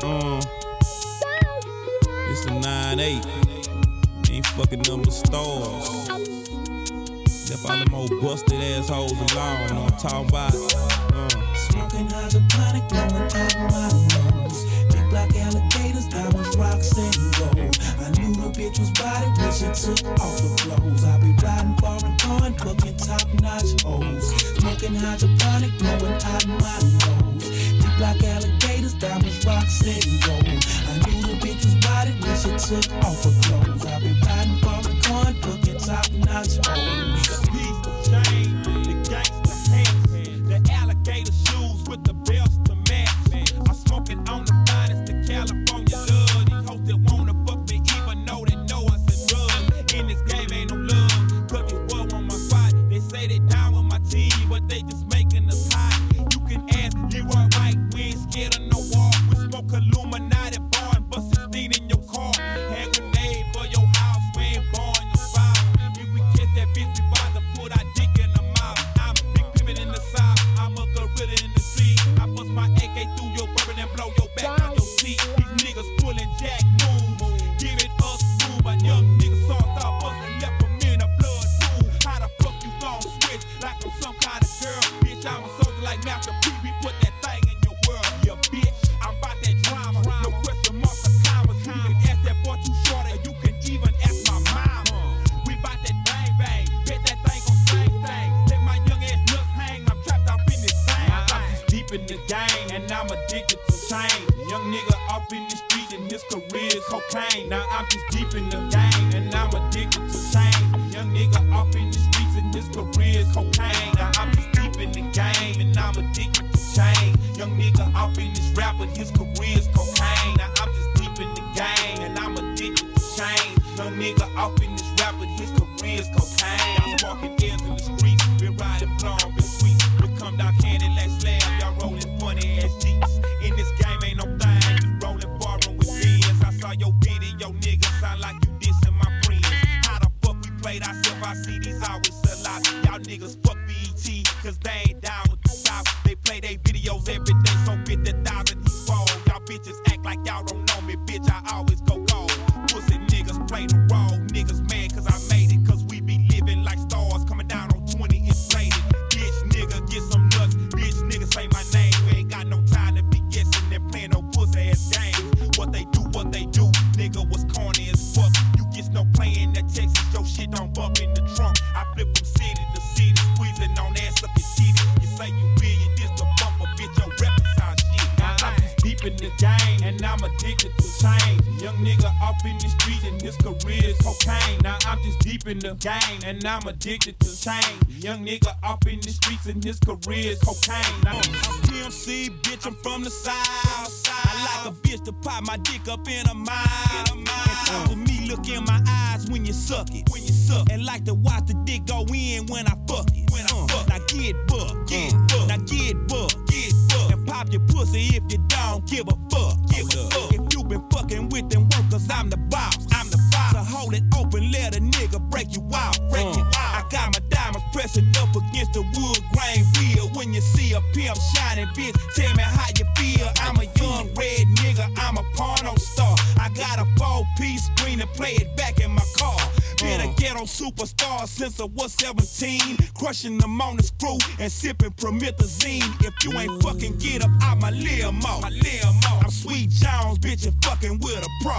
It's a 9-8. Ain't fucking number stars. Left all them old busted assholes alone. You know what I'm talking about? Smoking hydroponic, blowing out my nose. Big black alligators, diamonds, rocks, and gold. I knew the bitch was body when she took off the clothes. I be riding foreign corn, fucking top-notch hoes. Smoking hydroponic, blowing out my nose. Big black alligators, diamonds, rocks, and gold. I knew the bitch was body when she took off her clothes. I be riding foreign corn, fucking top-notch hoes. The gangsta hands, the alligator shoes with the belts to match. I'm smoking on the finest, the California love. These hoes that wanna fuck me even though they know us a drug. In this game ain't no love, cause these boys on my spot. They say they down with my team, but they just making us hot. You can ask Leroy White, we ain't scared of no war. We smoke Illuminati bar and bust 16 in your car. Hand grenade for your house, we ain't blowing your fire. If we catch that bitch, we bout to put our dick in the mouth. I'm a big pivot in the south, I'm a gorilla in the sea. I bust my AK through your bourbon and blow your back on your seat. These niggas pulling jack moves, give it up smooth. My young niggas saw start busting left them in a blood pool. How the fuck you gon' switch like I'm some kind of girl? Bitch, I'm a soldier like Master P. We put that thing in your world, you bitch. I'm about that drama, no question marks or commas. You can ask that boy too short, or you can even ask my mama. We bout that bang bang, bet that thing gon' slang thing. Let my young ass nuts hang, I'm trapped off in this thing. I'm just deep in the game, and I'm addicted to change. Young nigga off in the street, and his career is cocaine. Now I'm just deep in the game, and I'm addicted to change. Young nigga off in the streets, and his career is cocaine. Now I'm just deep in the game, and I'm addicted to change. Young nigga off in this rap, but his career is cocaine. Now I'm just deep in the game, and I'm addicted to change. Young nigga off in this rap, but his career is cocaine. I was walking ears in the streets, been riding blonde, been sweet. We come down candy like slab, y'all rolling funny ass jeeps. In this game ain't no thing, you rolling foreign with beans. I saw your video, nigga, sound like you dissing my friends. How the fuck we played ourselves? I see these always sell out. Y'all niggas fuck BET, cause they ain't down with the South. They play they videos every day, so 50,000 he fall. Y'all bitches act like y'all don't know me, bitch, I always go gold. Pussy niggas play the role, niggas mad cause I made it, cause we be living like stars coming down on 20 inflated. Bitch nigga, get some nuts, bitch nigga say my name. We ain't got no time to be guessing and playing no pussy ass games. What they do, nigga was corny as fuck. You get no playing that Texas, your shit don't bump in the trunk. I flip from city to city, squeezing on ass up your titty. You say you billion, this the bumper, bitch, your repertoire shit. Now I'm just deep in the game, and I'm addicted to change. Young nigga off in the streets, and his career is cocaine. Now I'm just deep in the game, and I'm addicted to change. Young nigga off in the streets, and his career is cocaine. Now I'm PMC, bitch, I'm from the south. I like a bitch to pop my dick up in a mile. And talk to me, look in my eyes when you suck it. And like to watch the dick go in when I fuck it. Now get buck, now get buck, and pop your pussy if you don't give a fuck. If you been fucking with them workers, I'm the boss. So hold it open, let a nigga break you out. I got my diamonds pressing up against the wood grain wheel. When you see a pimp shining, bitch, tell me how you feel. I'm a young red nigga, I'm a porno star. I got a 4-piece screen and play it back in my car. Been a ghetto superstar since I was 17. Crushing them on the screw and sipping promethazine. If you ain't fucking get up out my limo. I'm Sweet Jones, bitch, and fucking with a pro.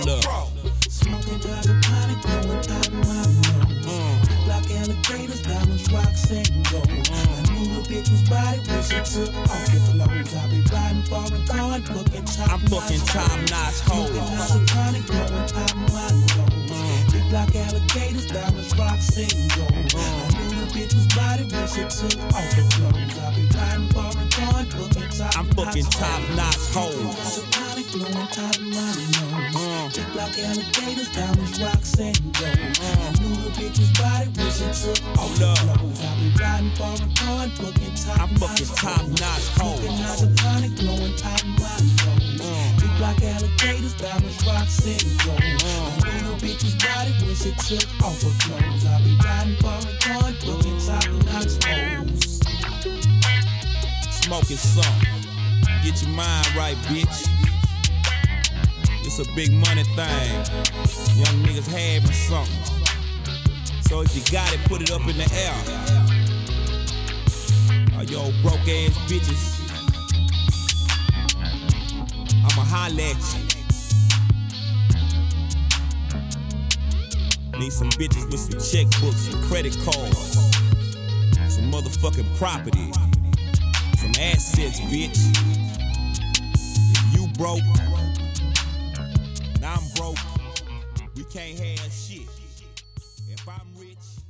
Smoking hydroponic, blowing out my nose. Big black alligators, diamonds, rocks, and gold. I knew the bitch was body when she took off the clothes. I be riding foreign corn, fucking top-notch hoes. Smoking hydroponic, blowing out my nose. Big black alligators, diamonds, rocks, and gold. I knew the bitch was body when she took off the clothes. I be riding foreign corn, fucking top-notch hoes. Hydroponic, blowing out my nose. Big black alligators, diamonds, rocks, and gold. I knew the bitch was body when she took off the clothes. I be riding foreign corn, fucking top-notch hoes. Smoking hydroponic, blowing out my nose. Big black alligators, diamonds, rocks, and gold. I knew the bitch was body when she took off her clothes. I be riding foreign corn, fucking top-notch hoes. Smoking some. Get your mind right, bitch. It's a big money thing. Young niggas having something. So if you got it, put it up in the air. All yo broke ass bitches, I'ma holla at you. Need some bitches with some checkbooks, some credit cards, some motherfucking property, some assets, bitch. If you broke, and I'm broke, we can't have shit. If I'm rich,